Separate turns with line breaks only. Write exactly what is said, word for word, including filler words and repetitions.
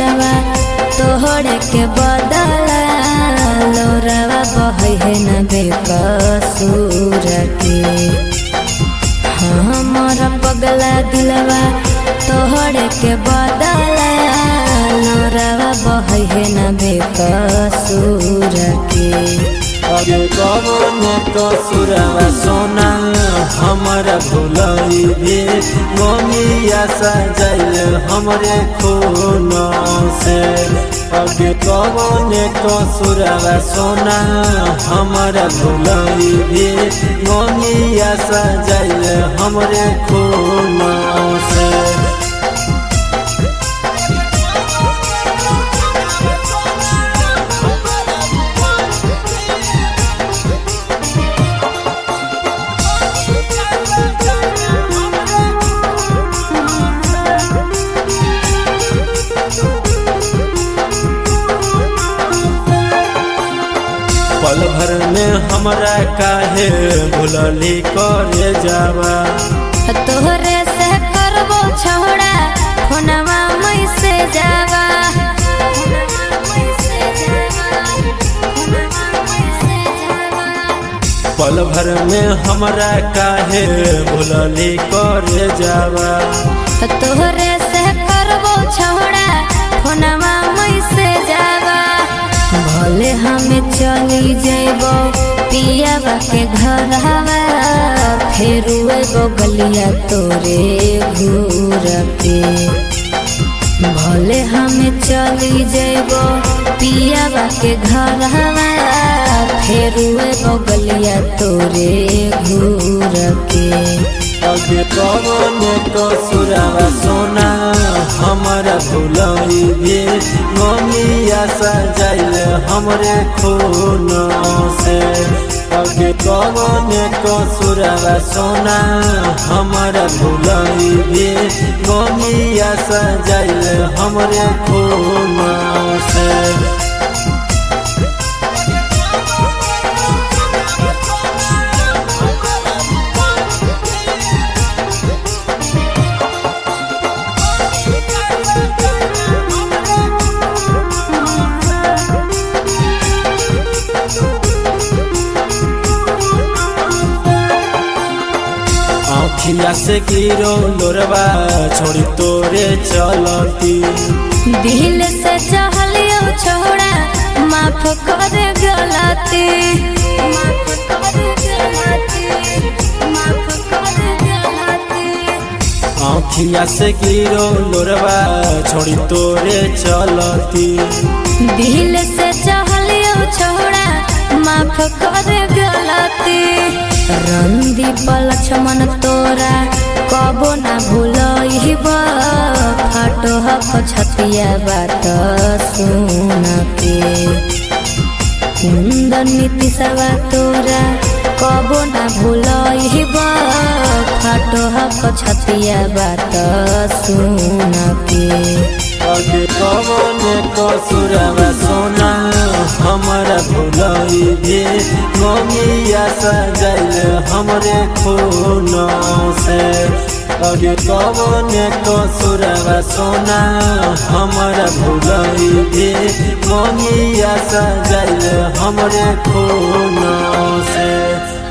दिलवा तोहरे के बदला लोरावा बहै है न बेकसूर के। हमर पगला दिलवा तोहरे के बदला लोरावा बहै है न बेकसूर के।
अरे कौन कसूरवा सोना हमारा भुलाई भी ममिया सजाइल हमरे खून से। अरे कौन कसूरवा सोना हमारा भुलाई भी ममिया सजाइल हमरे खून से। पल भर में हमरा काहे भुलली करे जावा।
तोहरे से करबो छोड़ा फोनवा मई से जावा।
पल भर में हमरा काहे भुलली करे जावा।
तोहरे से करबो छोड़ा फोनवा मई से जावा। भले हमें चली जेबो पियावा के घरवा फिर एगो गलिया तोरे घूर पे। भले हमें चली जेबो पियावा के घरवा फिर एगो गलिया तोरे घूर के।
अगे कौन कसूरवा सोना हमारा भुलाई भी ममिया सजाइल हमरे खून से। अगे कौन कसूरवा सोना हमारा भुलाई भी ममिया सजाइल हमरे खून से। आँखिया से गिरो लोरवा छोड़ी तोरे चलती।
दिल से चहलियो छोड़ा माफ कर गलती। माफ कर गलती माफ कर गलती।
आँखिया से गिरो लोरवा छोड़ी तोरे चलती।
दिल से चहलियो छोड़ा माफ कर गलती। रंदीप लक्ष्मण तोरा कबो ना भूलइबा। फाटो हक छतिया बात सुन के। कुंदन नीतिशवा तोरा कबो ना भूलइबा। फाटो हक छतिया बात सुन के।
अगे कौन कसूरवा सोना हमारा भुलाई भी ममिया सजाइल हमरे खून से। अगे कौन कसूरवा सोना हमारा भुलाई भी ममिया सजाइल हमरे खून से।